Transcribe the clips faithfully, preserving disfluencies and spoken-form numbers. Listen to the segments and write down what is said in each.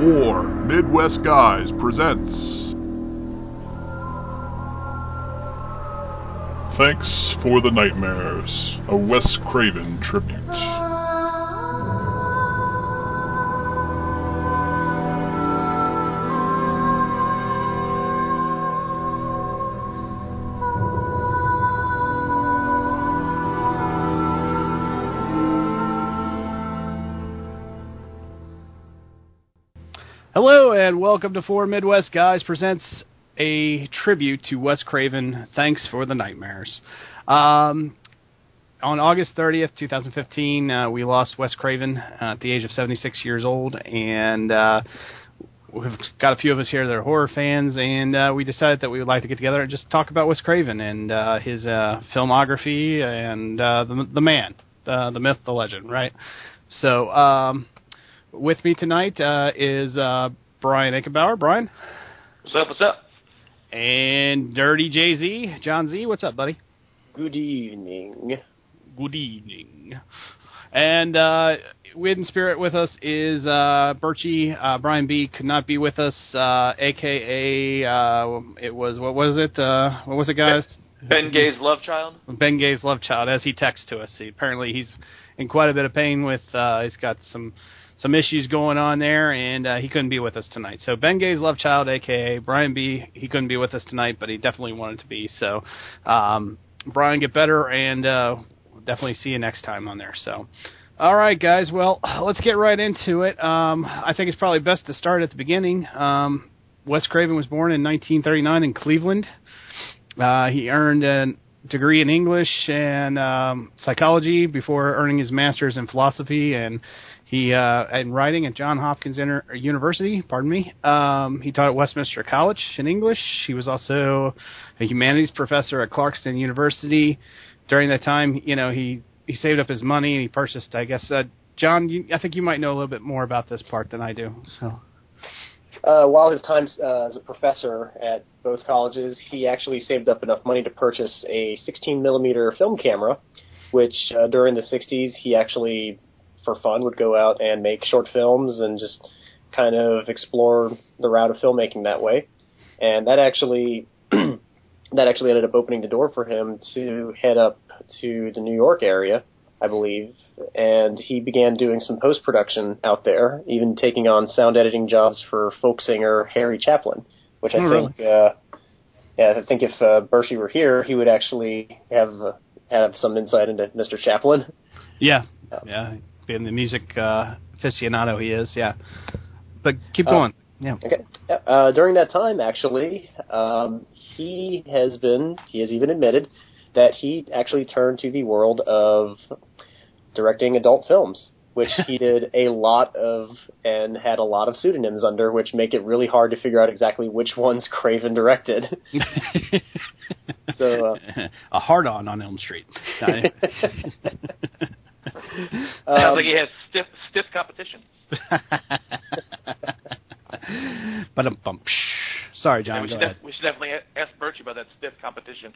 four Midwest Guys presents Thanks for the Nightmares, a Wes Craven tribute. Hello and welcome to Four Midwest Guys presents a tribute to Wes Craven, Thanks for the Nightmares. Um, on August thirtieth, twenty fifteen, uh, we lost Wes Craven uh, at the age of seventy-six years old, and uh, we've got a few of us here that are horror fans, and uh, we decided that we would like to get together and just talk about Wes Craven and uh, his uh, filmography and uh, the, the man, uh, the myth, the legend, right? So, um... with me tonight uh, is uh, Brian Eichenbauer. Brian? What's up, what's up? And Dirty J Z. John Z, what's up, buddy? Good evening. Good evening. And uh, in spirit with us is uh, Birchie. Uh, Brian B. could not be with us, uh, a k a. Uh, it was, what was it? Uh, what was it, guys? Ben Gay's love child? Ben Gay's love child, as he texts to us. He, apparently he's in quite a bit of pain with, uh, he's got some... some issues going on there, and uh, he couldn't be with us tonight. So Ben Gay's love child, a k a. Brian B., he couldn't be with us tonight, but he definitely wanted to be. So, um, Brian, get better, and uh, we'll definitely see you next time on there. So, all right, guys, well, let's get right into it. Um, I think it's probably best to start at the beginning. Um, Wes Craven was born in nineteen thirty-nine in Cleveland. Uh, he earned a degree in English and um, psychology before earning his master's in philosophy and He uh, in writing at Johns Hopkins Inter- University. Pardon me. Um, he taught at Westminster College in English. He was also a humanities professor at Clarkston University. During that time, you know, he, he saved up his money and he purchased. I guess, uh, John, you, I think you might know a little bit more about this part than I do. So, uh, while his time uh, as a professor at both colleges, he actually saved up enough money to purchase a sixteen millimeter film camera, which uh, during the sixties he actually, for fun, would go out and make short films and just kind of explore the route of filmmaking that way. And that actually that actually ended up opening the door for him to head up to the New York area, I believe. And he began doing some post-production out there, even taking on sound editing jobs for folk singer Harry Chaplin, which I oh, think, really? uh, yeah, I think if uh, Bershey were here, he would actually have uh, have some insight into Mister Chaplin. Yeah, yeah. Being the music uh, aficionado he is, yeah. But keep going. Uh, yeah. Okay. Uh, during that time, actually, um, he has been, he has even admitted that he actually turned to the world of directing adult films, which he did a lot of and had a lot of pseudonyms under, which make it really hard to figure out exactly which ones Craven directed. so, uh, a hard-on on Elm Street. Um, Sounds like he has stiff stiff competition. But um, bump. Sorry, John. Yeah, we, go should ahead. def- we should definitely ask Birchie about that stiff competition.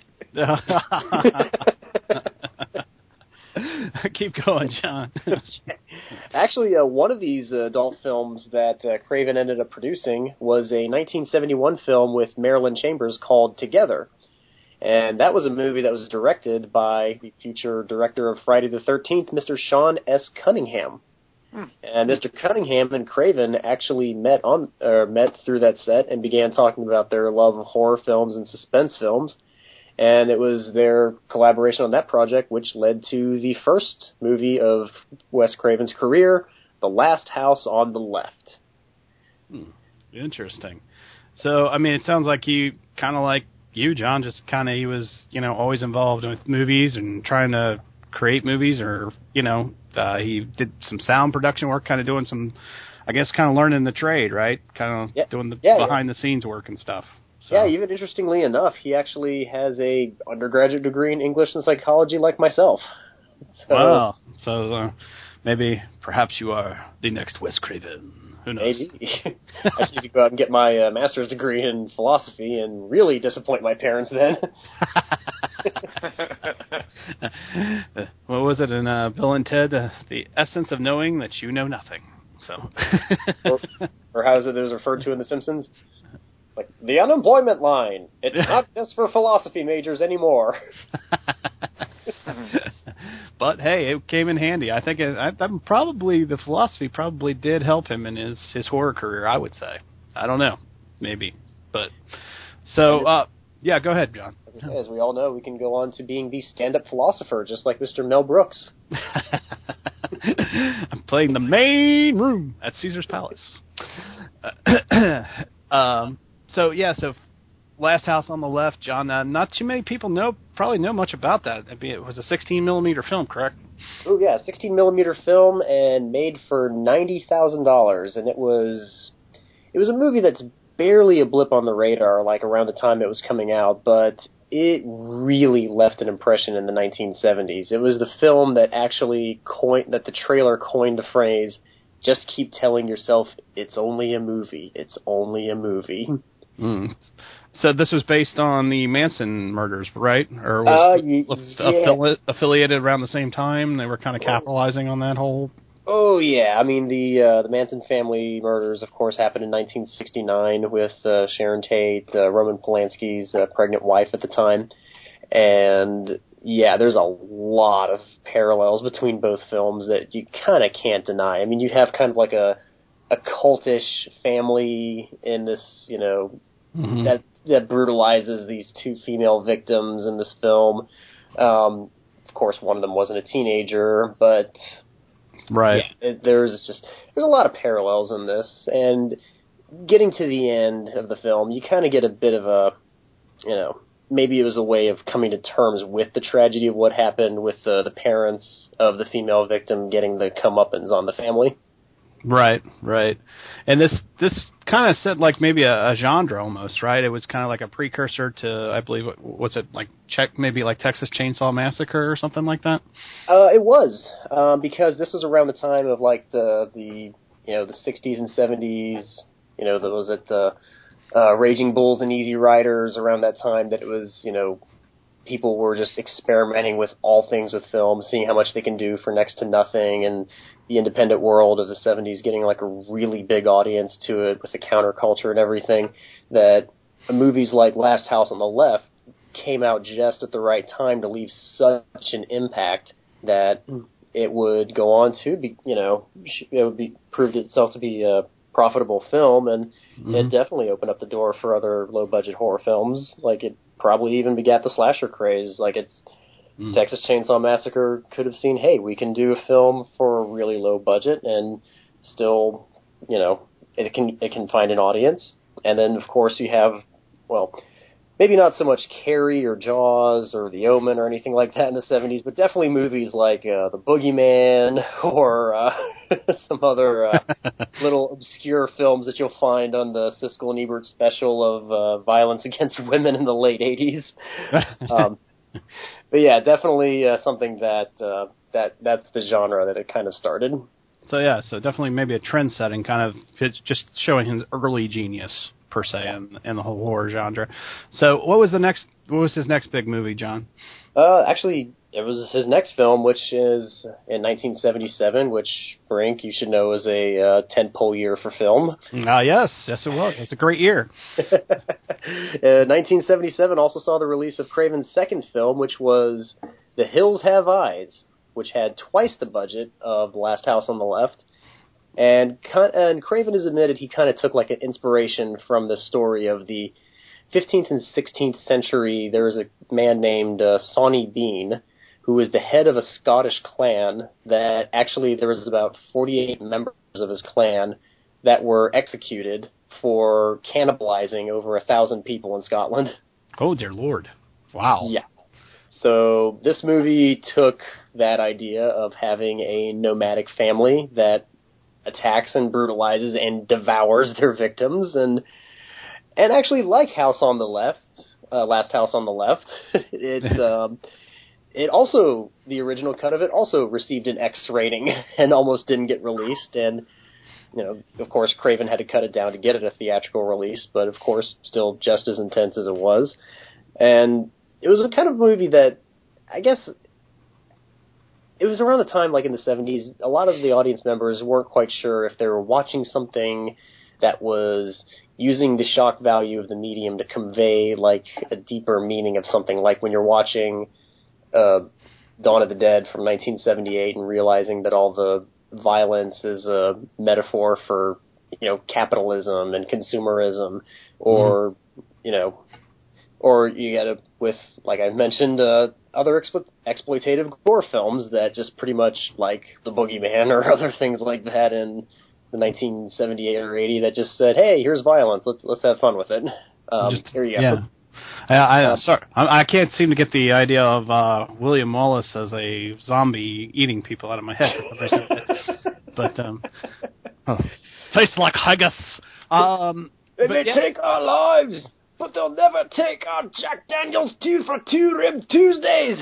Keep going, John. Actually, uh, one of these uh, adult films that uh, Craven ended up producing was a nineteen seventy-one film with Marilyn Chambers called Together. And that was a movie that was directed by the future director of Friday the thirteenth, Mister Sean S. Cunningham. Hmm. And Mister Cunningham and Craven actually met on uh, met through that set and began talking about their love of horror films and suspense films. And it was their collaboration on that project which led to the first movie of Wes Craven's career, The Last House on the Left. Hmm. Interesting. So, I mean, it sounds like you kind of like you, John, just kind of, he was, you know, always involved with movies and trying to create movies, or, you know, uh, he did some sound production work, kind of doing some, I guess, kind of learning the trade, right? Kind of yeah. doing the yeah, behind-the-scenes work and stuff. So. Yeah, even interestingly enough, he actually has a undergraduate degree in English and psychology like myself. So, wow. So uh, maybe, perhaps you are the next Wes Craven. Who knows? Maybe. I just need to go out and get my uh, master's degree in philosophy and really disappoint my parents then. What was it in uh, Bill and Ted? Uh, the essence of knowing that you know nothing. So, or, or how is it that it was referred to in The Simpsons? Like, the unemployment line. It's not just for philosophy majors anymore. But hey, it came in handy. I think it, I, I'm probably the philosophy probably did help him in his, his horror career. I would say. I don't know, maybe, but so uh, yeah. Go ahead, John. As, as we all know, we can go on to being the stand-up philosopher, just like Mister Mel Brooks. I'm playing the main room at Caesar's Palace. um, so yeah, so. Last House on the Left, John. Uh, not too many people know, probably know much about that. I mean, it was a sixteen millimeter film, correct? Oh yeah, sixteen millimeter film, and made for ninety thousand dollars. And it was, it was a movie that's barely a blip on the radar, like around the time it was coming out, but it really left an impression in the nineteen seventies. It was the film that actually coined, that the trailer coined the phrase, "Just keep telling yourself it's only a movie. It's only a movie." Mm. So this was based on the Manson murders, right? Or was uh, y- it yeah. affili- affiliated around the same time? They were kind of capitalizing on that whole... Oh, yeah. I mean, the uh, the Manson family murders, of course, happened in nineteen sixty-nine with uh, Sharon Tate, uh, Roman Polanski's uh, pregnant wife at the time. And, yeah, there's a lot of parallels between both films that you kind of can't deny. I mean, you have kind of like a, a cultish family in this, you know... Mm-hmm. that that brutalizes these two female victims in this film. Um, of course, one of them wasn't a teenager, but right. Yeah, it, there's just there's a lot of parallels in this. And getting to the end of the film, you kind of get a bit of a, you know, maybe it was a way of coming to terms with the tragedy of what happened with the, the parents of the female victim getting the comeuppance on the family. Right, right. And this this kind of set like maybe a, a genre almost, right? It was kind of like a precursor to, I believe, what's it, like check maybe like Texas Chainsaw Massacre or something like that? Uh, it was, um, because this was around the time of like the, the you know, the sixties and seventies, you know, there was it, uh, uh, Raging Bulls and Easy Riders around that time that it was, you know, people were just experimenting with all things with film, seeing how much they can do for next to nothing, and the independent world of the seventies getting like a really big audience to it with the counterculture and everything, that movies like Last House on the Left came out just at the right time to leave such an impact that it would go on to be, you know, it would be proved itself to be a profitable film, and mm-hmm. it definitely opened up the door for other low-budget horror films. Like, it probably even begat the slasher craze. Like, it's mm. Texas Chainsaw Massacre could have seen, hey, we can do a film for a really low budget and still, you know, it can it can find an audience. And then, of course, you have, well, maybe not so much Carrie or Jaws or The Omen or anything like that in the seventies, but definitely movies like uh, The Boogeyman or uh, some other uh, little obscure films that you'll find on the Siskel and Ebert special of uh, violence against women in the late eighties. Um, but yeah, definitely uh, something that uh, that that's the genre that it kind of started. So yeah, so definitely maybe a trend setting, kind of it's just showing his early genius per se in, in the whole horror genre. So what was the next? What was his next big movie, John? Uh, actually, it was his next film, which is in nineteen seventy-seven, which, Brink, you should know, is a uh, tentpole year for film. Ah, uh, yes, yes it was. It's a great year. uh, nineteen seventy-seven also saw the release of Craven's second film, which was The Hills Have Eyes, which had twice the budget of The Last House on the Left. And and Craven has admitted he kind of took like an inspiration from the story of the fifteenth and sixteenth century. There was a man named uh, Sawney Bean, who was the head of a Scottish clan that actually there was about forty-eight members of his clan that were executed for cannibalizing over a thousand people in Scotland. Oh, dear Lord. Wow. Yeah. So this movie took that idea of having a nomadic family that attacks and brutalizes and devours their victims, and and actually, like House on the Left, uh, Last House on the Left, it um, it also, the original cut of it also received an X rating and almost didn't get released. And you know, of course, Craven had to cut it down to get it a theatrical release, but of course, still just as intense as it was. And it was a kind of movie that, I guess, it was around the time, like in the seventies, a lot of the audience members weren't quite sure if they were watching something that was using the shock value of the medium to convey like a deeper meaning of something, like when you're watching uh, Dawn of the Dead from nineteen seventy-eight and realizing that all the violence is a metaphor for, you know, capitalism and consumerism, or, mm-hmm. you know, or you get it with, like I mentioned, uh, other explo- exploitative gore films that just pretty much, like The Boogeyman or other things like that in the nineteen seventy-eight or eighty that just said, hey, here's violence, let's let's have fun with it. Um, just, here you go. Yeah. I, I, uh, sorry, I, I can't seem to get the idea of uh, William Wallace as a zombie eating people out of my head. But, um, oh, tastes like haggis. Um, they but, may yeah. take our lives, but they'll never take our Jack Daniels two for two rib Tuesdays.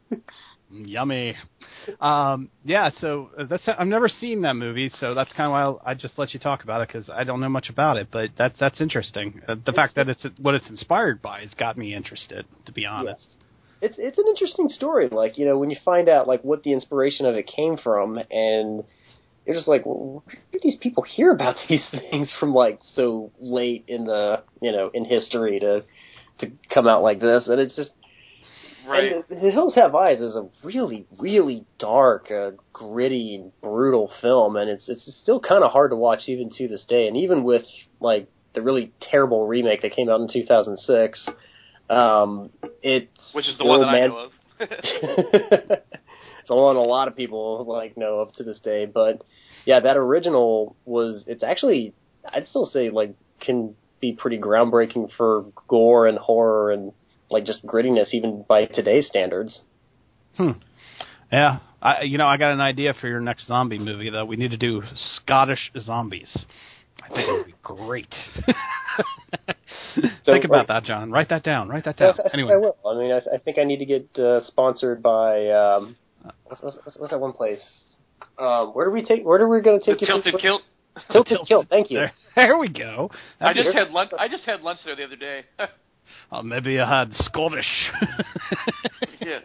Yummy. Um, yeah, so that's I've never seen that movie, so that's kind of why I just let you talk about it, because I don't know much about it. But that's that's interesting. Uh, the it's, fact that it's what it's inspired by has got me interested, to be honest. Yeah. It's it's an interesting story. Like, you know, when you find out like what the inspiration of it came from, and you're just like, well, where did these people hear about these things from like so late in the you know in history to to come out like this? And it's just. Right. And the, the Hills Have Eyes is a really, really dark, uh, gritty, brutal film, and it's it's still kind of hard to watch even to this day. And even with like the really terrible remake that came out in two thousand six, um, it's which is the one that man- I know of. It's the one a lot of people like know of to this day. But yeah, that original was it's actually I'd still say like can be pretty groundbreaking for gore and horror and. Like just grittiness, even by today's standards. Hmm. Yeah, I you know I got an idea for your next zombie movie though. We need to do Scottish zombies. I think it would be great. So, think about like, that, John. Write that down. Write that down. I, I anyway, I will. I mean, I, I think I need to get uh, sponsored by um, what's, what's, what's that one place? Um, where do we take? Where are we going to take the you? Tilted to? Kilt. Tilted, Tilted Kilt. Thank you. There, there we go. I just had lunch. I just had lunch there the other day. Uh, maybe I had Scottish. Yes.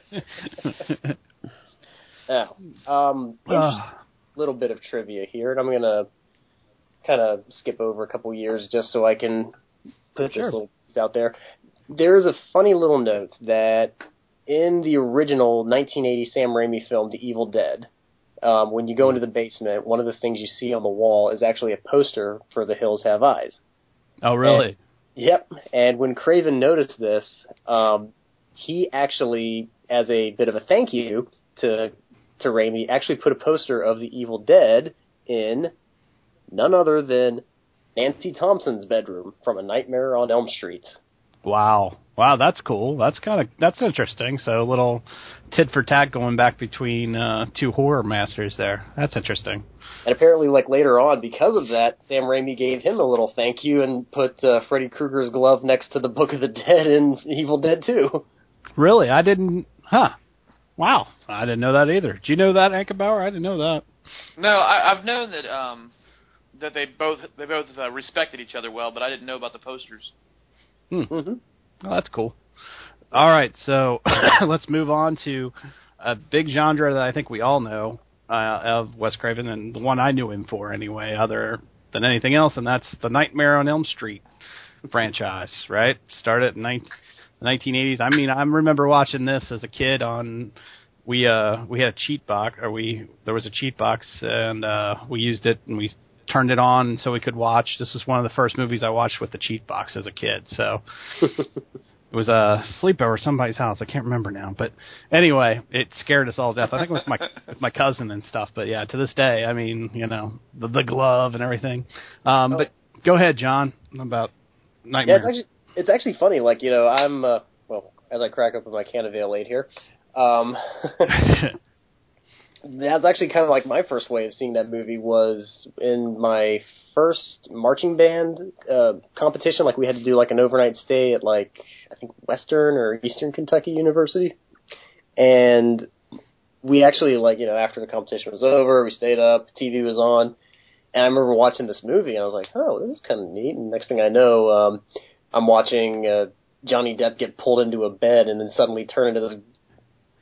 Now, um, uh, little bit of trivia here, and I'm going to kind of skip over a couple years just so I can put sure. this little piece out there. There is a funny little note that in the original nineteen eighty Sam Raimi film, The Evil Dead, um, when you go into the basement, one of the things you see on the wall is actually a poster for The Hills Have Eyes. Oh, really? And, yep. And when Craven noticed this, um, he actually, as a bit of a thank you to to Raimi, actually put a poster of The Evil Dead in none other than Nancy Thompson's bedroom from A Nightmare on Elm Street. Wow. Wow, that's cool. That's kind of that's interesting. So a little tit for tat going back between uh, two horror masters there. That's interesting. And apparently, like later on, because of that, Sam Raimi gave him a little thank you and put uh, Freddy Krueger's glove next to the Book of the Dead in Evil Dead two. Really? I didn't... Huh. Wow. I didn't know that either. Did you know that, Ankenbauer? I didn't know that. No, I, I've known that um, that they both they both uh, respected each other well, but I didn't know about the posters. Hmm. Mm-hmm. Oh, that's cool. All right, so let's move on to a big genre that I think we all know uh, of Wes Craven, and the one I knew him for anyway, other than anything else, and that's the Nightmare on Elm Street franchise, right? Started in the nineteen eighties. I mean, I remember watching this as a kid on... We uh we had a cheat box, or we there was a cheat box, and uh, we used it, and we turned it on so we could watch. This was one of the first movies I watched with the cheat box as a kid. So it was a sleepover at somebody's house. I can't remember now, but anyway, it scared us all to death. I think it was my with my cousin and stuff. But yeah, to this day, I mean, you know, the, the glove and everything. Um, oh. But go ahead, John, about Nightmare. Yeah, it's actually, it's actually funny. Like, you know, I'm uh, well as I crack open my can of ale eight here. Um, that's actually kind of like my first way of seeing that movie was in my first marching band uh, competition. Like we had to do like an overnight stay at like I think Western or Eastern Kentucky University, and we actually like you know after the competition was over, we stayed up, the T V was on, and I remember watching this movie and I was like, oh, this is kind of neat. And next thing I know, um, I'm watching uh, Johnny Depp get pulled into a bed and then suddenly turn into this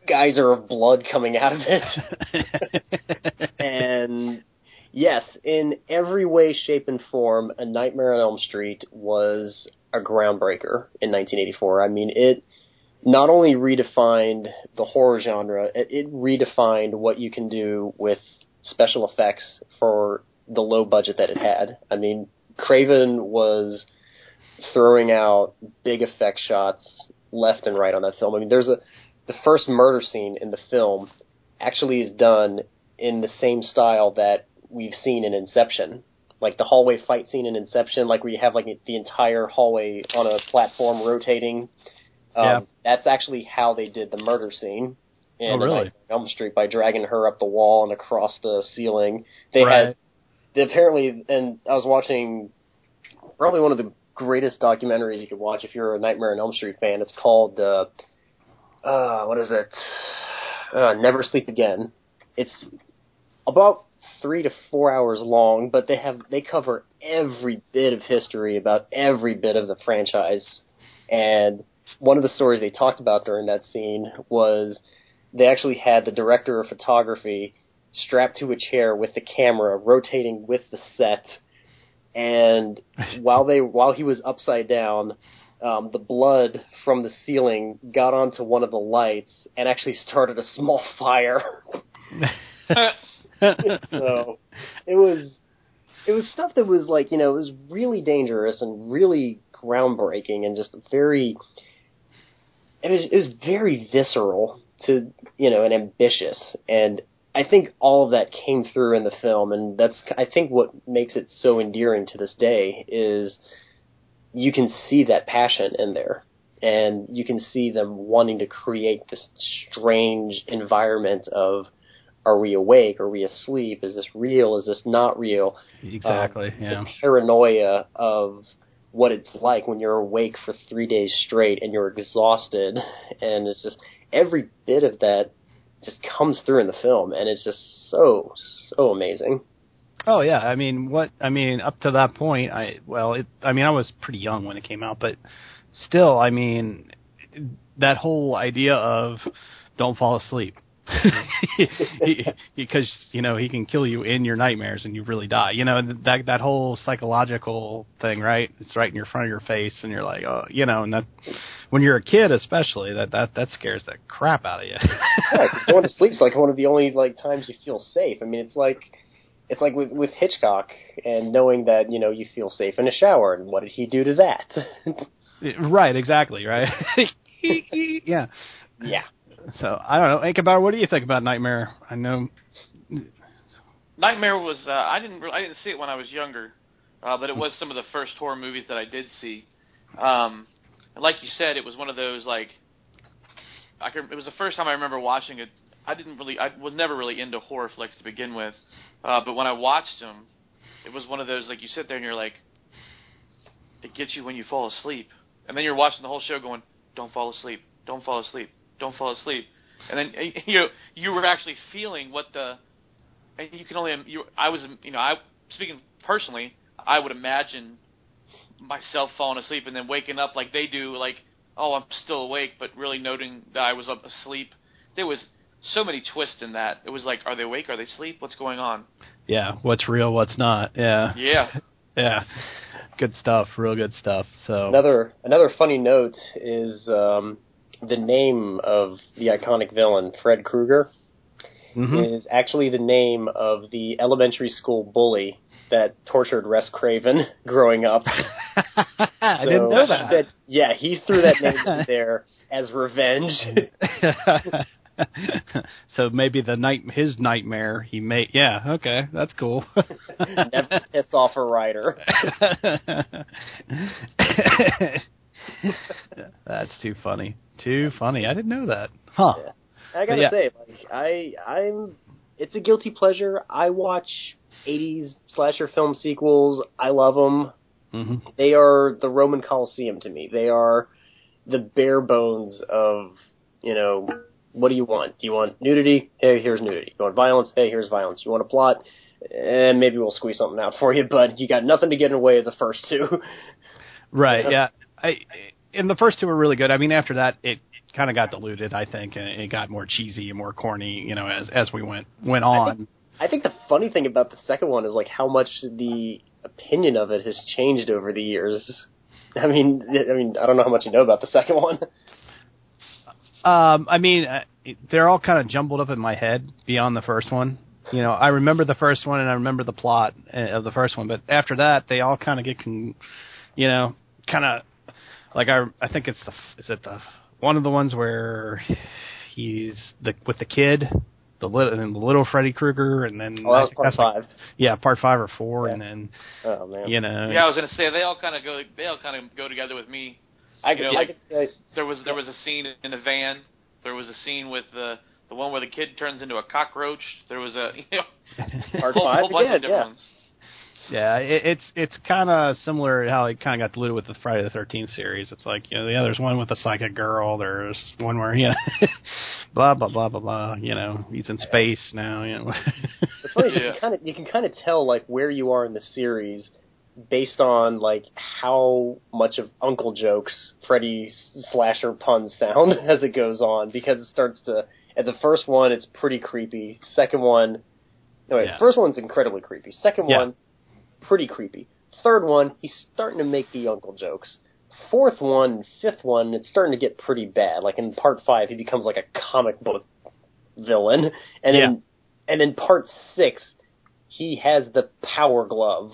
geyser of blood coming out of it. And yes, in every way, shape, and form, A Nightmare on Elm Street was a groundbreaker in nineteen eighty-four. I mean, it not only redefined the horror genre, it, it redefined what you can do with special effects for the low budget that it had. I mean, Craven was throwing out big effect shots left and right on that film. I mean, there's a the first murder scene in the film actually is done in the same style that we've seen in Inception. Like the hallway fight scene in Inception, like where you have like the entire hallway on a platform rotating. Um, yeah. That's actually how they did the murder scene in oh, really? Elm Street, by dragging her up the wall and across the ceiling. They right. had they apparently, and I was watching probably one of the greatest documentaries you could watch if you're a Nightmare on Elm Street fan. It's called uh, uh, what is it? Uh, Never Sleep Again. It's about three to four hours long, but they have they cover every bit of history about every bit of the franchise. And one of the stories they talked about during that scene was they actually had the director of photography strapped to a chair with the camera rotating with the set, and while they while he was upside down, um, the blood from the ceiling got onto one of the lights and actually started a small fire. So it was it was stuff that was like, you know, it was really dangerous and really groundbreaking and just very it was it was very visceral to, you know, and ambitious. And I think all of that came through in the film, and that's I think what makes it so endearing to this day is you can see that passion in there, and you can see them wanting to create this strange environment of, are we awake? Are we asleep? Is this real? Is this not real? Exactly, um, yeah. The paranoia of what it's like when you're awake for three days straight and you're exhausted, and it's just every bit of that just comes through in the film, and it's just so, so amazing. Oh yeah, I mean, what I mean, up to that point, I well, it, I mean, I was pretty young when it came out, but still, I mean, that whole idea of don't fall asleep. he, because you know he can kill you in your nightmares and you really die. You know that that whole psychological thing, right? It's right in your front of your face, and you're like, oh, you know, and that when you're a kid, especially, that that, that scares the crap out of you. Yeah, because going to sleep's like one of the only like times you feel safe. I mean, it's like it's like with with Hitchcock and knowing that, you know, you feel safe in a shower, and what did he do to that? Right, exactly, right. yeah, yeah. So I don't know, Ichabod, what do you think about Nightmare? I know Nightmare was uh, I didn't re- I didn't see it when I was younger, uh, but it was some of the first horror movies that I did see. Um, and like you said, it was one of those like I can, it was the first time I remember watching it. I didn't really I was never really into horror flicks to begin with, uh, but when I watched them, it was one of those like you sit there and you're like, it gets you when you fall asleep, and then you're watching the whole show going, don't fall asleep, don't fall asleep. Don't fall asleep, and then you know you were actually feeling what the, and you can only you I was you know I speaking personally, I would imagine myself falling asleep and then waking up like they do, like, oh, I'm still awake, but really noting that I was up asleep. There was so many twists in that. It was like, are they awake? Are they asleep? What's going on? Yeah, what's real, what's not. Yeah. Yeah. Yeah. Good stuff. Real good stuff. So another another funny note is. Um, The name of the iconic villain, Fred Krueger, mm-hmm. is actually the name of the elementary school bully that tortured Wes Craven growing up. I so, didn't know that. that. Yeah, he threw that name in there as revenge. So maybe the night his nightmare he made. Yeah, okay, that's cool. Never piss off a writer. That's too funny. Too funny. I didn't know that. Huh. Yeah. I gotta yeah. say, like, I, I'm. It's a guilty pleasure. I watch eighties slasher film sequels. I love them. Mm-hmm. They are the Roman Colosseum to me. They are the bare bones of, you know, what do you want? Do you want nudity? Hey, here's nudity. You want violence? Hey, here's violence. You want a plot? And maybe we'll squeeze something out for you, but you got nothing to get in the way of the first two. Right. Yeah. I, and the first two were really good. I mean, after that, it kind of got diluted, I think, and it got more cheesy and more corny, you know, as as we went went on. I think, I think the funny thing about the second one is like how much the opinion of it has changed over the years. I mean, I mean, I don't know how much you know about the second one. Um, I mean, uh, they're all kind of jumbled up in my head beyond the first one. You know, I remember the first one and I remember the plot of the first one, but after that, they all kind of get, con- you know, kind of like I, I think it's the is it the one of the ones where he's the with the kid, the little and the little Freddy Krueger, and then oh, that was part five. Like, yeah, part five or four, yeah. and then oh man, you know, yeah, I was gonna say they all kind of go they all kind of go together with me. I you know, could, like, I could, uh, there was there was a scene in the van. There was a scene with the the one where the kid turns into a cockroach. There was a you know part whole, five whole bunch again, of different yeah. ones. Yeah, it, it's it's kind of similar to how it kind of got diluted with the Friday the thirteenth series. It's like, you know, yeah, there's one with a psychic girl. There's one where, you know, blah, blah, blah, blah, blah. You know, he's in space now. You know. It's funny, Yeah. you can kind of you can kind of tell like where you are in the series based on like how much of Uncle jokes Freddy slasher puns sound as it goes on, because it starts to at the first one it's pretty creepy. Second one, no wait, Yeah. first one's incredibly creepy. Second Yeah. one, pretty creepy. Third one, he's starting to make the Uncle jokes. Fourth one and fifth one, it's starting to get pretty bad. Like in part five, he becomes like a comic book villain, and Yeah. in and in part six, he has the power glove.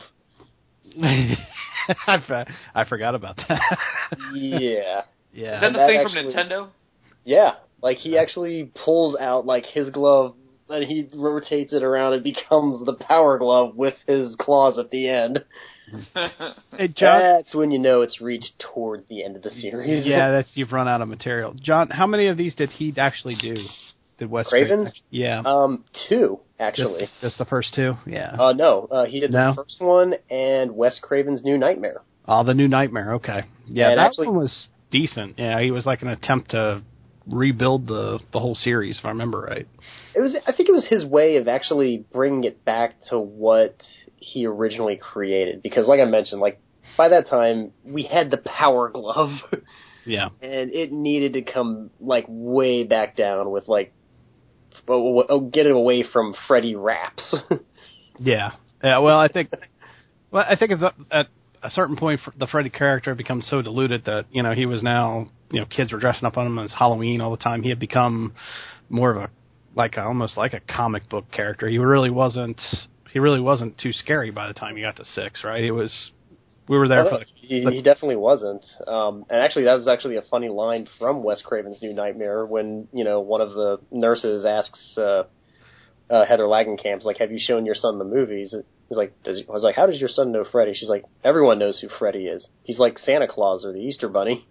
I, for- I forgot about that. Yeah. Yeah. Is that the that thing actually- from Nintendo? Yeah, like he actually pulls out like his glove and he rotates it around and becomes the power glove with his claws at the end. Hey, John. That's when you know it's reached towards the end of the series. Yeah, that's you've run out of material. John, how many of these did he actually do? Did Wes Craven? Craven? Yeah. Um, two actually. Just, just the first two? Yeah. Uh, no, uh, he did the No? first one and Wes Craven's New Nightmare. Oh, the New Nightmare. Okay. Yeah, And that actually- one was decent. Yeah, he was like an attempt to rebuild the the whole series, if I remember right. It was, I think, it was his way of actually bringing it back to what he originally created. Because, like I mentioned, like by that time we had the Power Glove, Yeah. and it needed to come like way back down with like, oh, oh, get it away from Freddy raps. Yeah. Yeah. Well, I think. Well, I think at, the, at a certain point, the Freddy character becomes so diluted that, you know, he was now, you know, kids were dressing up on him as Halloween all the time. He had become more of a like a, almost like a comic book character. He really wasn't. He really wasn't too scary by the time you got to six, right? It was. We were there Oh, for the, he, the he definitely wasn't. Um, and actually, that was actually a funny line from Wes Craven's New Nightmare when, you know, one of the nurses asks uh, uh, Heather Langenkamp, like, have you shown your son the movies? He's like, does he, I was like, how does your son know Freddy? She's like, everyone knows who Freddy is. He's like Santa Claus or the Easter Bunny.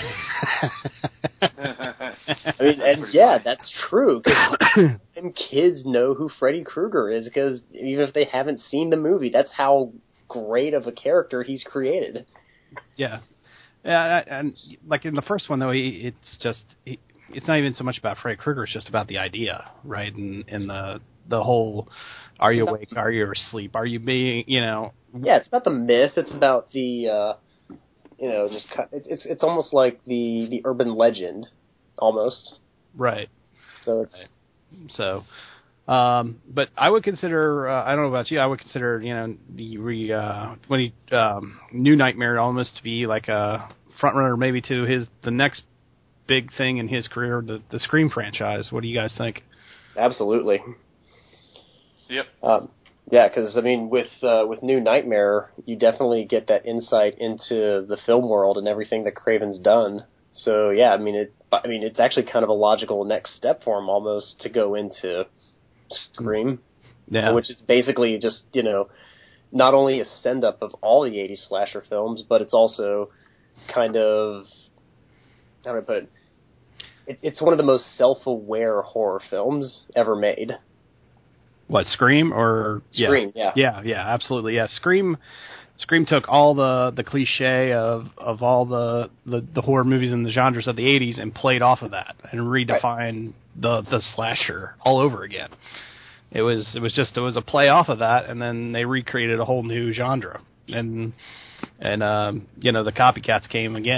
I mean, and yeah, that's true. 'Cause and kids know who Freddy Krueger is because even if they haven't seen the movie, that's how great of a character he's created. Yeah, yeah, and like in the first one though, he, it's just he, it's not even so much about Freddy Krueger; it's just about the idea, right? And, and the the whole, are you awake? Are you asleep? Are you being, you know? Yeah, it's about the myth. It's about the, uh, you know, just it's it's it's almost like the the urban legend, almost. Right. So it's Right. So. Um, but I would consider, uh, I don't know about you, I would consider, you know, the re, uh, when he, um, New Nightmare almost to be like a front runner maybe to his, the next big thing in his career, the, the Scream franchise. What do you guys think? absolutely. Yep. Um, yeah, because I mean, with uh, with New Nightmare, you definitely get that insight into the film world and everything that Craven's done. So yeah, I mean, it. I mean, it's actually kind of a logical next step for him almost to go into Scream, Yeah. which is basically just, you know, not only a send up of all the eighties slasher films, but it's also kind of, how do I put it? it it's one of the most self-aware horror films ever made. What, Scream or yeah. Scream, yeah. Yeah, yeah, absolutely. Yeah, Scream Scream took all the, the cliche of, of all the, the, the horror movies and the genres of the eighties and played off of that and redefined right. the the slasher all over again. It was it was just it was a play off of that, and then they recreated a whole new genre. And and um, you know, the copycats came again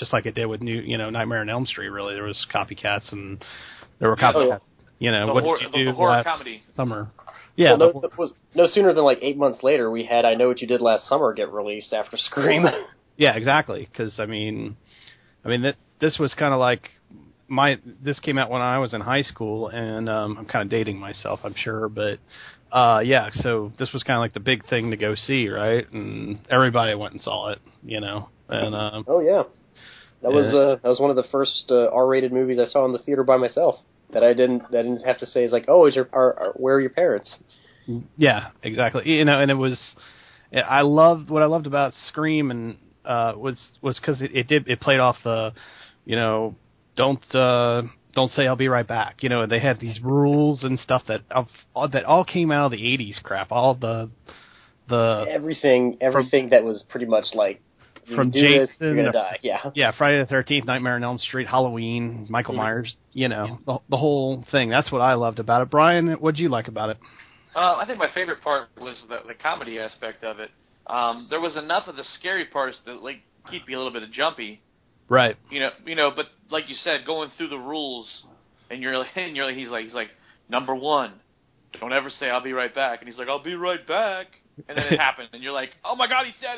just like it did with new, you know, Nightmare on Elm Street. Really, there was copycats and there were copycats. Oh, yeah. You know, The what hor- did you the- do the horror last comedy. summer? Yeah, well, the no, it was no sooner than like eight months later, we had I Know What You Did Last Summer get released after Scream. Yeah, exactly. Because I mean, I mean that this was kind of like my. This came out when I was in high school, and um, I'm kind of dating myself, I'm sure, but uh, yeah. So this was kind of like the big thing to go see, right? And everybody went and saw it, you know. And um, oh yeah, that was Yeah. uh, that was one of the first uh, R-rated movies I saw in the theater by myself. That I didn't that I didn't have to say is like, oh, is your are, are, where are your parents? yeah, exactly. You know, and it was. I loved what I loved about Scream and. Uh, was was because it, it did it played off the, you know, don't uh, don't say I'll be right back. You know, they had these rules and stuff that of, all, that all came out of the eighties crap. All the the everything everything from, that was pretty much like you from do Jason, this, you're gonna the, die. Yeah, yeah. Friday the thirteenth, Nightmare on Elm Street, Halloween, Michael mm-hmm. Myers. You know, the the whole thing. That's what I loved about it. Brian, what'd you like about it? Uh, I think my favorite part was the, the comedy aspect of it. Um, there was enough of the scary parts to like keep you a little bit of jumpy, right? You know, you know. But like you said, going through the rules, and you're like, and you're like, he's like, he's like, number one, don't ever say I'll be right back, and he's like, I'll be right back, and then it happened, and you're like, oh my god, he said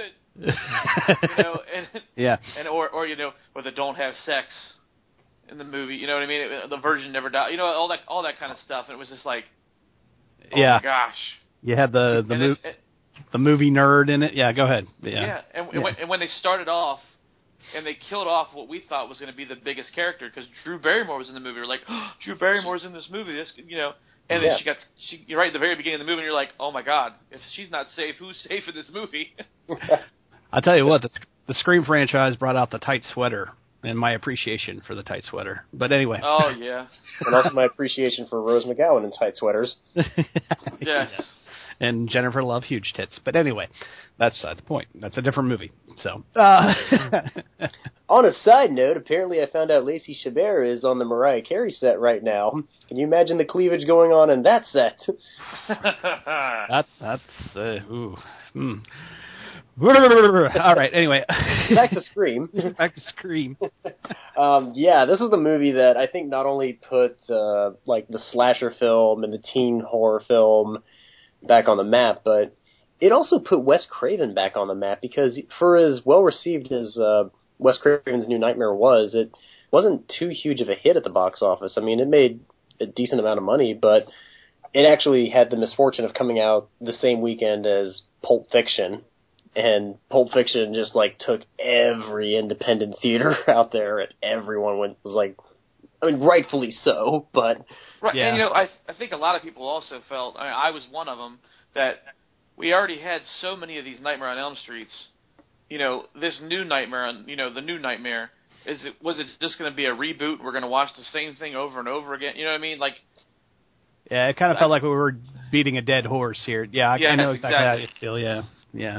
it, you know, and yeah, and or or you know, or the don't have sex in the movie, you know what I mean? It, the virgin never died, you know, all that all that kind of stuff, and it was just like, oh yeah, my gosh, you had the the movie. The movie nerd in it, yeah. Go ahead. Yeah, yeah. And, yeah. and, when, and when they started off, and they killed off what we thought was going to be the biggest character, because Drew Barrymore was in the movie. We're like, oh, Drew Barrymore's in this movie. This, you know. And yeah. then she got, she, you're right at the very beginning of the movie, and you're like, oh my god, if she's not safe, who's safe in this movie? I'll tell you what, the the Scream franchise brought out the tight sweater, and my appreciation for the tight sweater. But anyway. Oh yeah. And also my appreciation for Rose McGowan in tight sweaters. Yes. Yeah. And Jennifer Love huge tits. But anyway, that's uh, the point. That's a different movie. So, uh, on a side note, apparently I found out Lacey Chabert is on the Mariah Carey set right now. Can you imagine the cleavage going on in that set? that's that's uh, ooh. Hmm. All right. Anyway, back to Scream. Back to Scream. um, yeah, this is the movie that I think not only put uh, like the slasher film and the teen horror film back on the map, but it also put Wes Craven back on the map, because for as well received as uh, Wes Craven's New Nightmare was, it wasn't too huge of a hit at the box office. I mean, it made a decent amount of money, but it actually had the misfortune of coming out the same weekend as Pulp Fiction, and Pulp Fiction just like took every independent theater out there, and everyone went was like, I mean, rightfully so, but right. Yeah. And you know, I I think a lot of people also felt. I mean, I was one of them, that we already had so many of these Nightmare on Elm Streets. You know, this new Nightmare on, you know, the new Nightmare, is it was it just going to be a reboot? We're going to watch the same thing over and over again. You know what I mean? Like, yeah, it kind of felt like we were beating a dead horse here. Yeah, I, yes, I know exactly, exactly how you feel. Yeah, yeah.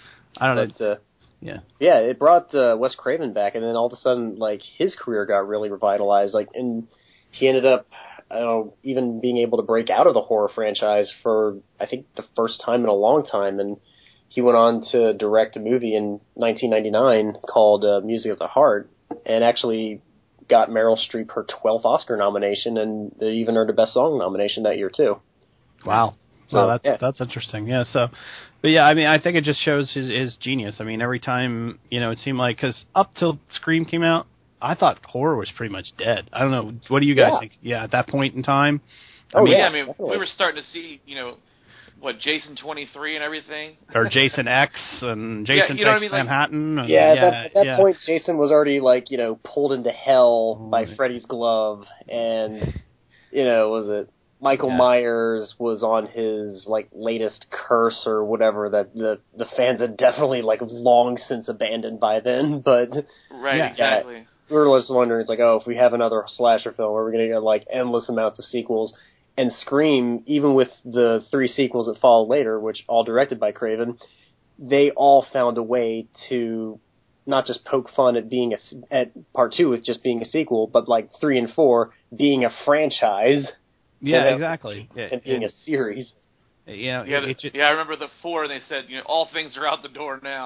I don't but, know. Uh, yeah, yeah, it brought uh, Wes Craven back, and then all of a sudden, like, his career got really revitalized. Like, and he ended up, I don't know, even being able to break out of the horror franchise for, I think, the first time in a long time. And he went on to direct a movie in nineteen ninety-nine called uh, Music of the Heart, and actually got Meryl Streep her twelfth Oscar nomination, and they even earned a Best Song nomination that year too. Wow. So, wow, that's yeah. that's interesting. Yeah. So, but yeah, I mean, I think it just shows his his genius. I mean, every time, you know, it seemed like, because up till Scream came out, I thought horror was pretty much dead. I don't know. What do you guys Yeah. think? Yeah, at that point in time. I Oh, mean, yeah, yeah, I mean, definitely. we were starting to see, you know, what, Jason twenty-three and everything. or Jason X and Jason you know what I Takes mean, like- Manhattan. And, Yeah, at yeah, that, at that yeah. point, Jason was already, like, you know, pulled into hell by Right. Freddy's glove, and, you know, was it Michael Yeah. Myers was on his, like, latest curse or whatever that the, the fans had definitely, like, long since abandoned by then, but Right, Yeah. exactly. we were just wondering, it's like, oh, if we have another slasher film, are we going to get, like, endless amounts of sequels? And Scream, even with the three sequels that followed later, which all directed by Craven, they all found a way to not just poke fun at being a, at part two with just being a sequel, but like three and four being a franchise. Yeah, you know, exactly. Yeah, and being it- a series. you know, Yeah, it, the, it just, yeah, I remember the four, and they said, you know, all things are out the door now.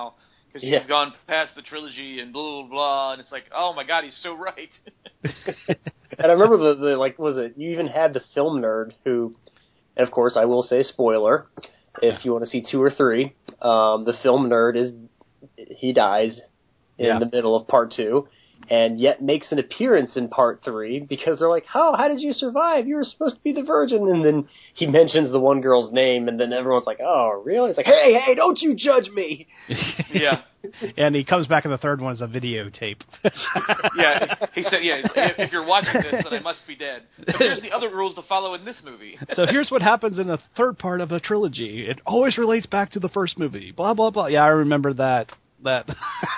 because Yeah. you've gone past the trilogy and blah blah blah, and it's like, oh my god, he's so right. And I remember the, the like was it you even had the film nerd who, and of course I will say spoiler, if you want to see two or three, um, the film nerd is he dies in Yeah. the middle of part two, and yet makes an appearance in part three because they're like, how how did you survive? You were supposed to be the virgin, and then he mentions the one girl's name, and then everyone's like, oh really? It's like, hey hey, don't you judge me. Yeah. And he comes back in the third one as a videotape. Yeah, he said, yeah, if, if you're watching this, then I must be dead. So here's the other rules to follow in this movie. So here's what happens in the third part of a trilogy. It always relates back to the first movie. Blah, blah, blah. Yeah, I remember that that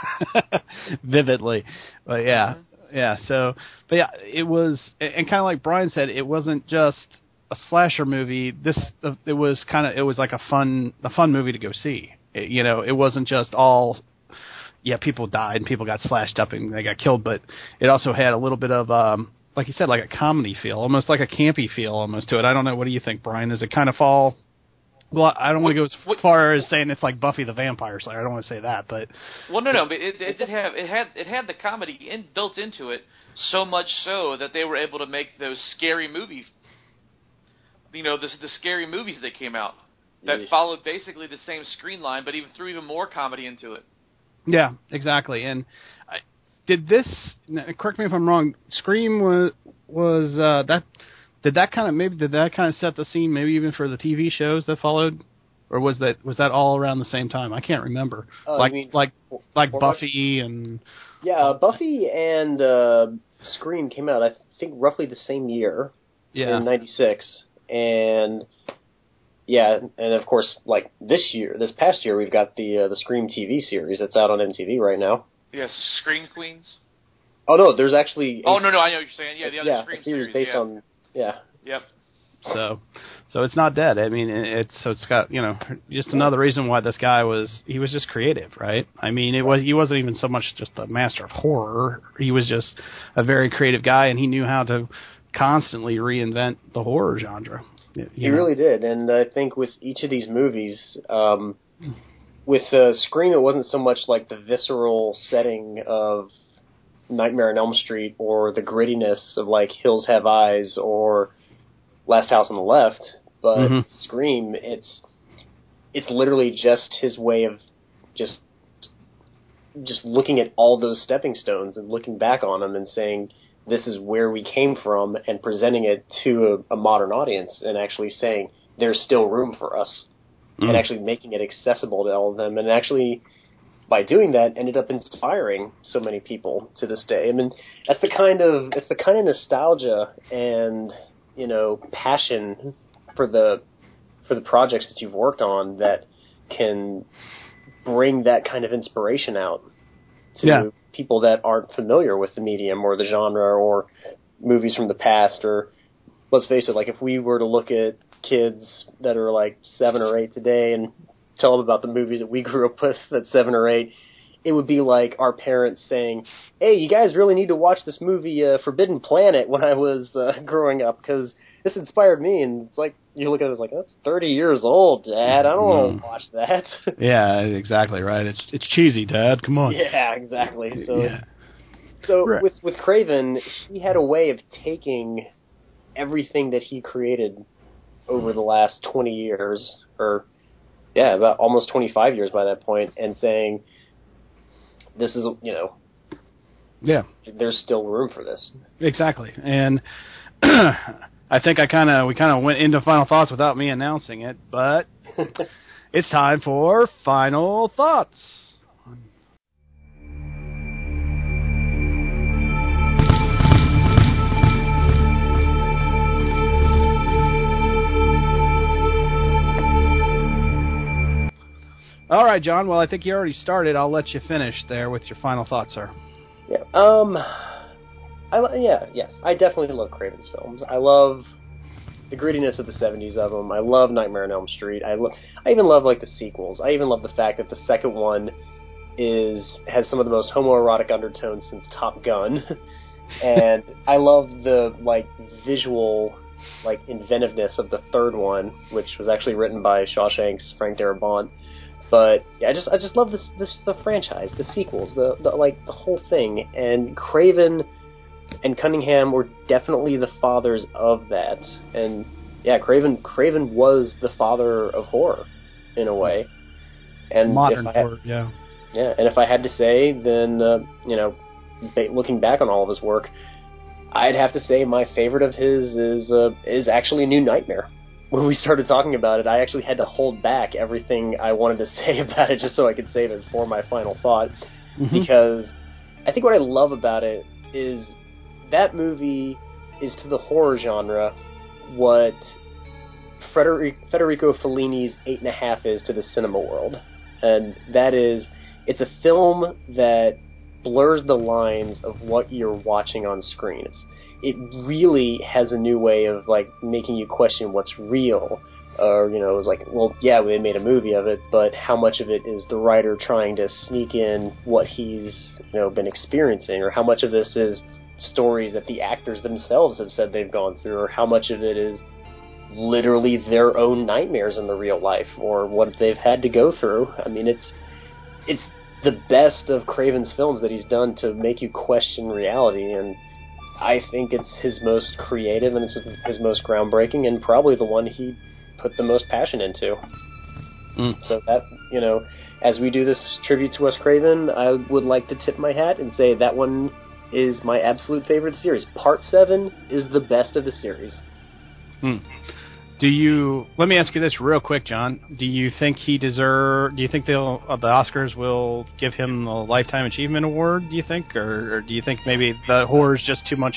vividly. But yeah, mm-hmm. yeah. So, but yeah, it was, and kind of like Brian said, it wasn't just a slasher movie. This, it was kind of, it was like a fun, a fun movie to go see. It, you know, it wasn't just all, yeah, people died and people got slashed up and they got killed, but it also had a little bit of, um, like you said, like a comedy feel, almost like a campy feel almost to it. I don't know. What do you think, Brian? Does it kind of fall? Well, I don't want to go as far as saying it's like Buffy the Vampire Slayer. I don't want to say that, but well, no, no, but it, it did have it had it had the comedy in, built into it so much so that they were able to make those scary movies. You know, the the scary movies that came out that Yeah. followed basically the same screen line, but even threw even more comedy into it. Yeah, exactly. And I, did this? Correct me if I'm wrong. Scream was was uh, that. Did that kind of maybe did that kind of set the scene maybe even for the T V shows that followed, or was that was that all around the same time? I can't remember. Oh, like you mean, like like or, Buffy and yeah, uh, Buffy and uh, Scream came out I think roughly the same year yeah in ninety-six, and yeah, and of course like this year, this past year we've got the uh, the Scream T V series that's out on M T V right now. Yes, Scream Queens. Oh no, there's actually a, oh no no I know what you're saying. Yeah, the other yeah, Scream a series, series based yeah. on yeah. Yep. so so it's not dead. I mean it's so it's got you know just another reason why this guy was he was just creative, right? I mean it was he wasn't even so much just a master of horror. He was just a very creative guy, and he knew how to constantly reinvent the horror genre. He know? really did, and I think with each of these movies, um, with uh, Scream, it wasn't so much like the visceral setting of Nightmare on Elm Street or the grittiness of like Hills Have Eyes or Last House on the Left, but mm-hmm. Scream, it's it's literally just his way of just just looking at all those stepping stones and looking back on them and saying, this is where we came from, and presenting it to a, a modern audience and actually saying there's still room for us, mm. and actually making it accessible to all of them, and actually by doing that ended up inspiring so many people to this day. I mean, that's the kind of it's the kind of nostalgia and you know passion for the for the projects that you've worked on that can bring that kind of inspiration out to yeah. people that aren't familiar with the medium or the genre or movies from the past. Or let's face it, like if we were to look at kids that are like seven or eight today and tell them about the movies that we grew up with at seven or eight, it would be like our parents saying, hey, you guys really need to watch this movie uh, Forbidden Planet when I was uh, growing up because this inspired me. And it's like, you look at it as like, that's thirty years old, Dad. I don't mm. want to watch that. Yeah, exactly right. It's it's cheesy, Dad. Come on. Yeah, exactly. So, yeah. so right. with with Craven, he had a way of taking everything that he created over the last twenty years, or yeah, about almost twenty-five years by that point, and saying, this is, you know, yeah, there's still room for this. Exactly. And I think I kind of we kind of went into final thoughts without me announcing it, but it's time for final thoughts. All right, John. Well, I think you already started. I'll let you finish there with your final thoughts, sir. Yeah. Um. I yeah yes I definitely love Craven's films. I love the grittiness of the seventies of them. I love Nightmare on Elm Street. I lo- I even love like the sequels. I even love the fact that the second one is has some of the most homoerotic undertones since Top Gun, and I love the like visual like inventiveness of the third one, which was actually written by Shawshank's Frank Darabont. But yeah, I just I just love this this the franchise, the sequels, the, the like the whole thing. And Craven and Cunningham were definitely the fathers of that. And yeah, Craven Craven was the father of horror in a way. And Modern if I had, horror, yeah. Yeah, and if I had to say, then uh, you know, looking back on all of his work, I'd have to say my favorite of his is uh, is actually New Nightmare. When we started talking about it, I actually had to hold back everything I wanted to say about it just so I could save it for my final thought. Mm-hmm. Because I think what I love about it is that movie is to the horror genre what Frederic, Federico Fellini's Eight and a Half is to the cinema world. And that is, it's a film that blurs the lines of what you're watching on screen. It's, it really has a new way of like making you question what's real. Or, you know, it was like, well, yeah, they made a movie of it, but how much of it is the writer trying to sneak in what he's, you know, been experiencing, or how much of this is stories that the actors themselves have said they've gone through, or how much of it is literally their own nightmares in the real life, or what they've had to go through. I mean, it's it's the best of Craven's films that he's done to make you question reality, and I think it's his most creative and it's his most groundbreaking, and probably the one he put the most passion into. Mm. So that, you know, as we do this tribute to Wes Craven, I would like to tip my hat and say that one is my absolute favorite series. Part seven is the best of the series. Hmm. Do you? Let me ask you this real quick, John. Do you think he deserve? Do you think they'll uh, the Oscars will give him a Lifetime Achievement Award? Do you think, or, or do you think maybe the horror is just too much,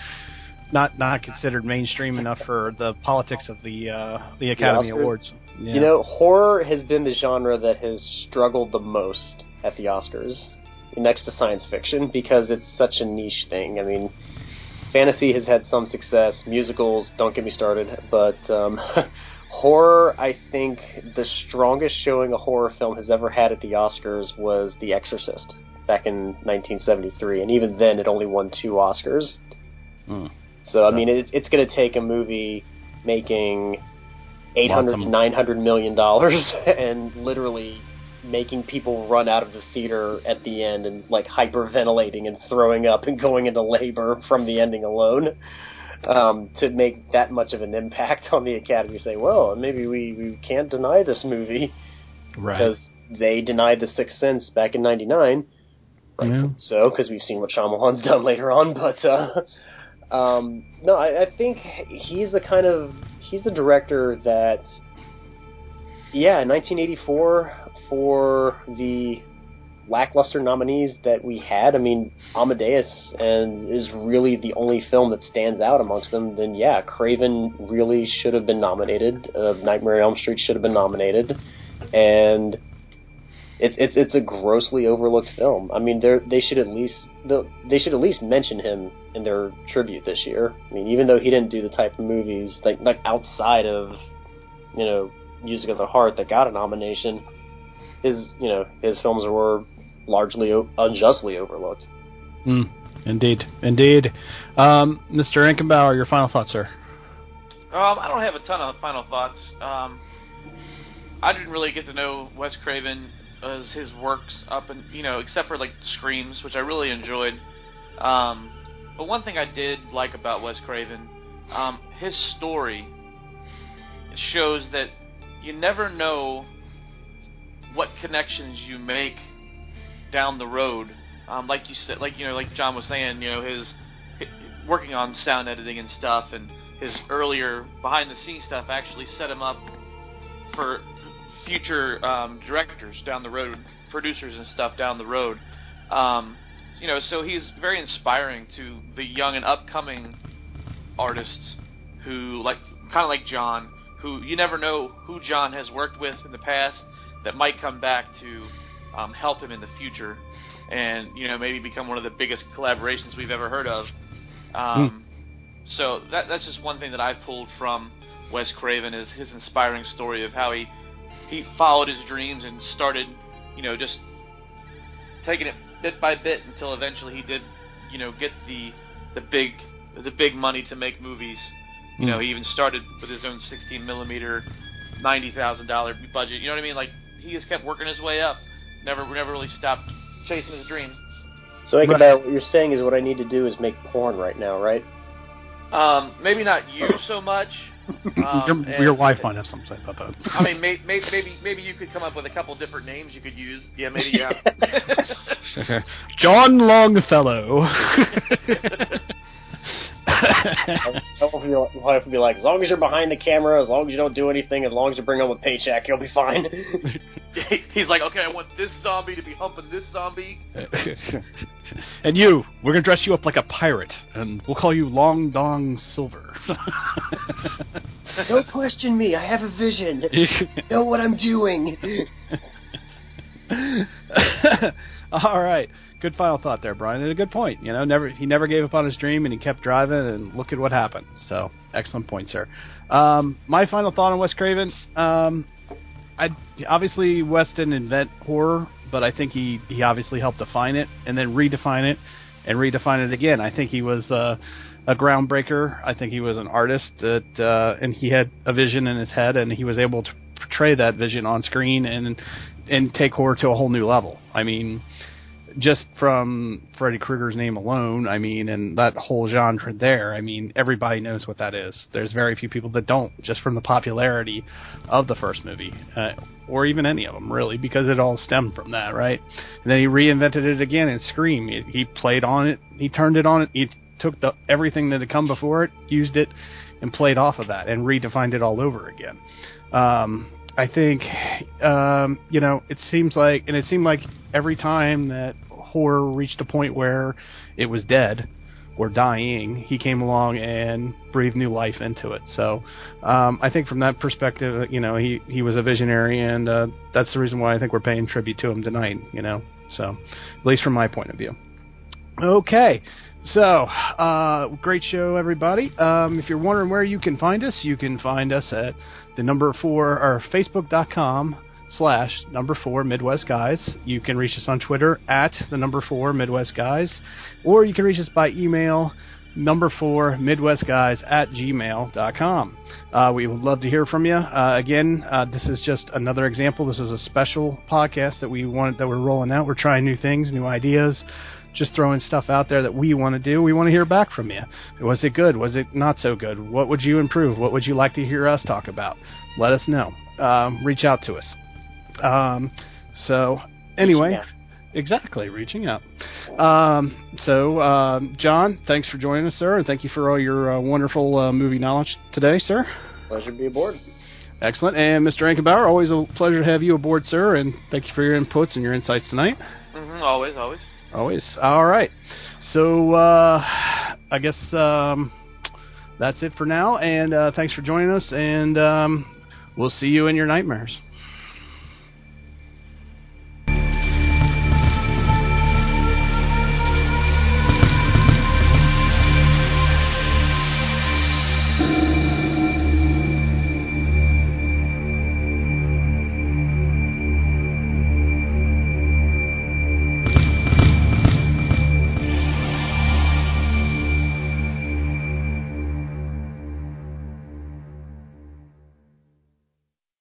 not not considered mainstream enough for the politics of the uh, the Academy the Awards? Yeah. You know, horror has been the genre that has struggled the most at the Oscars, next to science fiction, because it's such a niche thing. I mean, fantasy has had some success. Musicals, don't get me started. But um, horror, I think the strongest showing a horror film has ever had at the Oscars was The Exorcist back in nineteen seventy-three. And even then, it only won two Oscars. Mm. So, I mean, it, it's going to take a movie making eight hundred to nine hundred million dollars and literally making people run out of the theater at the end and like hyperventilating and throwing up and going into labor from the ending alone, um, to make that much of an impact on the Academy. Say, well, maybe we, we can't deny this movie, right? Because they denied The Sixth Sense back in ninety-nine, right? Yeah. So, because we've seen what Shyamalan's done later on, but uh, um, no, I, I think he's the kind of he's the director that. Yeah, in nineteen eighty-four, for the lackluster nominees that we had, I mean, Amadeus and is really the only film that stands out amongst them, then yeah, Craven really should have been nominated. Uh, Nightmare on Elm Street should have been nominated. And it's it's it's a grossly overlooked film. I mean, they they should at least they should at least mention him in their tribute this year. I mean, even though he didn't do the type of movies like like outside of, you know, Music of the Heart that got a nomination, his you know his films were largely o- unjustly overlooked. Mm, indeed, indeed. Um, Mister Inkenbauer, your final thoughts, sir? Um, I don't have a ton of final thoughts. Um, I didn't really get to know Wes Craven as his works up and you know except for like Screams, which I really enjoyed. Um, but one thing I did like about Wes Craven, um, his story shows that you never know what connections you make down the road. Um, like you said, like you know, like John was saying, you know, his, his working on sound editing and stuff, and his earlier behind-the-scenes stuff actually set him up for future um, directors down the road, producers and stuff down the road. Um, you know, so he's very inspiring to the young and upcoming artists who, like, kind of like John, who you never know who John has worked with in the past that might come back to um, help him in the future, and you know maybe become one of the biggest collaborations we've ever heard of. Um, mm. So that, that's just one thing that I've pulled from Wes Craven is his inspiring story of how he he followed his dreams and started, you know, just taking it bit by bit until eventually he did, you know, get the the big the big money to make movies. You know, he even started with his own sixteen millimeter, ninety thousand dollar budget. You know what I mean? Like he just kept working his way up. Never, never really stopped chasing his dream. So, Ichabod, what you're saying is what I need to do is make porn right now, right? Um, maybe not you so much. Um, your, your wife might have something about that. I mean, may, may, maybe maybe you could come up with a couple different names you could use. Yeah, maybe, yeah. John Longfellow. Your wife would be like, as long as you're behind the camera, as long as you don't do anything, as long as you bring home a paycheck, you'll be fine. He's like, okay, I want this zombie to be humping this zombie. And you, we're going to dress you up like a pirate, and we'll call you Long Dong Silver. Don't question me, I have a vision. I know what I'm doing. All right. Good final thought there, Brian, and a good point. You know, never he never gave up on his dream, and he kept driving, and look at what happened. So, excellent point, sir. Um, my final thought on Wes Craven, um, I obviously Wes didn't invent horror, but I think he, he obviously helped define it, and then redefine it, and redefine it again. I think he was uh, a groundbreaker. I think he was an artist, that, uh, and he had a vision in his head, and he was able to portray that vision on screen and and take horror to a whole new level. I mean, just from Freddy Krueger's name alone, I mean, and that whole genre there, I mean, everybody knows what that is. There's very few people that don't, just from the popularity of the first movie, uh, or even any of them, really, because it all stemmed from that, right? And then he reinvented it again in Scream. He, he played on it, he turned it on it, he took the everything that had come before it, used it, and played off of that, and redefined it all over again. Um, I think, um, you know, it seems like, and it seemed like every time that horror reached a point where it was dead or dying, he came along and breathed new life into it. So um, I think from that perspective, you know, he, he was a visionary, and uh, that's the reason why I think we're paying tribute to him tonight, you know, so at least from my point of view. Okay. So, uh, great show, everybody. Um, if you're wondering where you can find us, you can find us at the number four, or facebook.com slash number four Midwest Guys. You can reach us on Twitter at the number four Midwest Guys, or you can reach us by email, number four Midwest Guys at gmail dot com. Uh, we would love to hear from you. Uh, again, uh, this is just another example. This is a special podcast that we wanted, that we're rolling out. We're trying new things, new ideas. Just throwing stuff out there that we want to do. We want to hear back from you. Was it good? Was it not so good? What would you improve? What would you like to hear us talk about? Let us know. Um, reach out to us. Um, so, anyway. Reaching out. Exactly, reaching out. Um, so, um, John, thanks for joining us, sir, and thank you for all your uh, wonderful uh, movie knowledge today, sir. Pleasure to be aboard. Excellent. And Mister Ankenbauer, always a pleasure to have you aboard, sir, and thank you for your inputs and your insights tonight. Mm-hmm, always, always. Always. All right. So, uh, I guess um, that's it for now, and uh, thanks for joining us, and um, we'll see you in your nightmares.